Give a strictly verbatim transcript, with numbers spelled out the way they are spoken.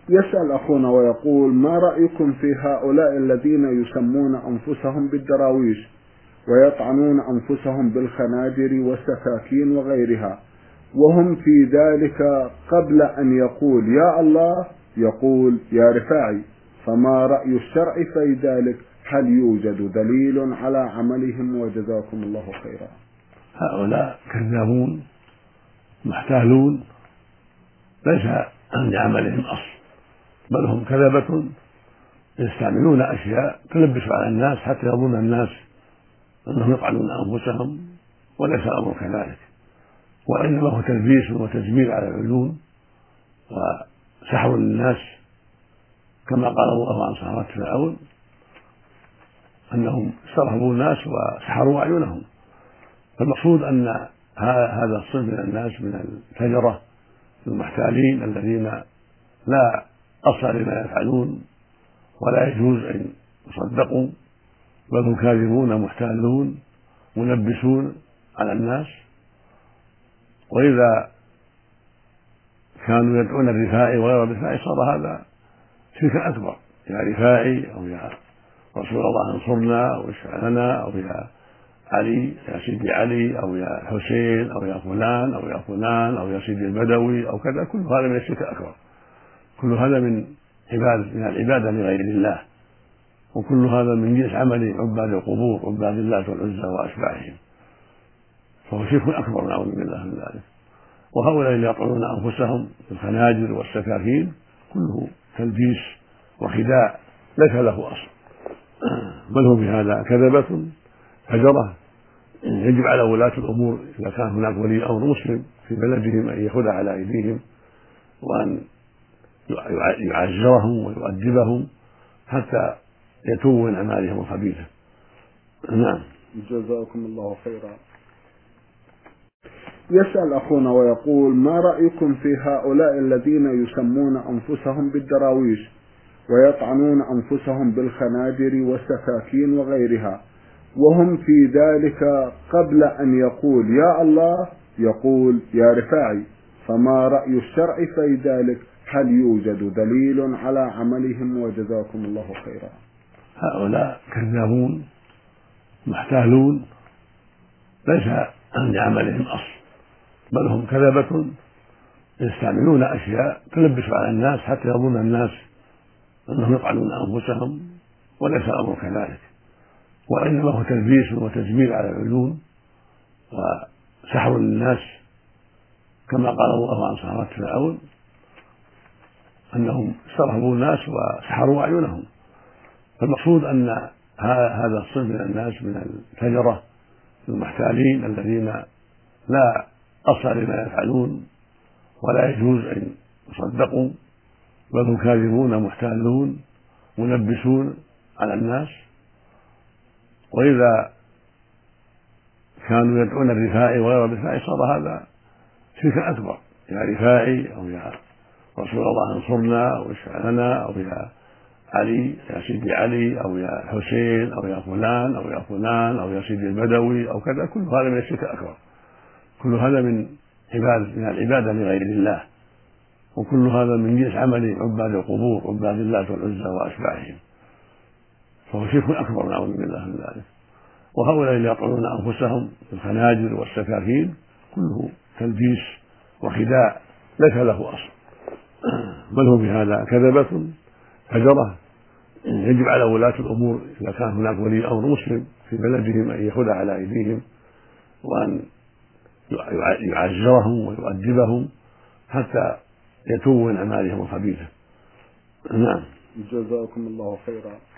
يسأل أخونا ويقول: ما رأيكم في هؤلاء الذين يسمون أنفسهم بالدراويش ويطعنون أنفسهم بالخناجر والسكاكين وغيرها، وهم في ذلك قبل أن يقول يا الله يقول يا رفاعي، فما رأي الشرع في ذلك؟ هل يوجد دليل على عملهم؟ وجزاكم الله خيرا. هؤلاء كذابون محتالون، ليس لعملهم أصل، بل هم كذبة يستعملون أشياء تلبس على الناس حتى يظن الناس أنهم يطعنون أنفسهم، وليس الأمر كذلك، وإنما هو تلبيس وتجميل على العيون وسحر للناس، كما قال الله عن سحرة فرعون أنهم استرهبوا الناس وسحروا أعينهم. فالمقصود أن هذا الصنف من الناس من الفجرة المحتالين الذين لا أصل لما يفعلون ولا يجوز أن يصدقوا، بل هم كاذبون محتالون ملبسون على الناس. وإذا كانوا يدعون الرفاعي وغير الرفاعي صار هذا شركا أكبر، يا رفاعي أو يا رسول الله انصرنا أو اشفع لنا أو يا علي يا سيدي علي أو يا حسين أو يا فلان أو يا فلان أو يا سيدي البدوي أو كذا، كل هذا من الشرك الأكبر، كل هذا من عبادة من العبادة لغير الله، وكل هذا من جنس عمل عباد القبور عباد الله والعزى وأشباههم، فهو شرك أكبر نعوذ بالله من ذلك. وهؤلاء اللي يطعنون أنفسهم بالخناجر والسكاكين كله تلبيس وخداع ليس له أصل، بل هو بهذا كذبة فجرة. يجب على ولاة الأمور إذا كان هناك ولي أمر مسلم في بلدهم أن يأخذ على أيديهم وأن يعزرهم ويؤدبهم حتى يتوبوا من أعمالهم الخبيثة. نعم. جزاكم الله خيرا. يسأل أخونا ويقول: ما رأيكم في هؤلاء الذين يسمون أنفسهم بالدراويش ويطعنون أنفسهم بالخناجر والسكاكين وغيرها، وهم في ذلك قبل أن يقول يا الله يقول يا رفاعي، فما رأي الشرع في ذلك؟ هل يوجد دليل على عملهم؟ وجزاكم الله خيرا. هؤلاء كذابون محتالون، ليس لعملهم أصل، بل هم كذبة يستعملون أشياء تلبس على الناس حتى يظن الناس أنهم يطعنون أنفسهم، وليس الأمر كذلك، وإنما هو تلبيس وتجميل على العيون وسحر للناس، كما قال الله عن سحرة فرعون أنهم استرهبوا الناس وسحروا أعينهم. فالمقصود أن هذا الصنف من الناس من الفجرة المحتالين الذين لا أصل لما يفعلون ولا يجوز أن يصدقوا، بل هم كاذبون محتالون ملبسون على الناس. وإذا كانوا يدعون الرفاعي وغير الرفاعي صار هذا شركا أكبر، يا رفاعي أو يا رسول الله انصرنا أو اشفع لنا أو يا علي يا سيدي علي أو يا حسين أو يا فلان أو يا فلان أو يا سيدي البدوي أو كذا، كل هذا من الشرك الأكبر، كل هذا من عبادة من العبادة لغير الله، وكل هذا من جنس عمل عباد القبور عباد الله والعزى وأشباههم، فهو شرك أكبر نعوذ بالله من ذلك. وهؤلاء اللي يطعنون أنفسهم بالخناجر والسكاكين كله تلبيس وخداع ليس له أصل، بل هو بهذا كذبة فجرة. يجب على ولاة الأمور إذا كان هناك ولي أمر مسلم في بلدهم أن يأخذ على أيديهم وأن يعزرهم ويؤدبهم حتى يتوبوا من أعمالهم الخبيثة. نعم. جزاكم الله خيرا.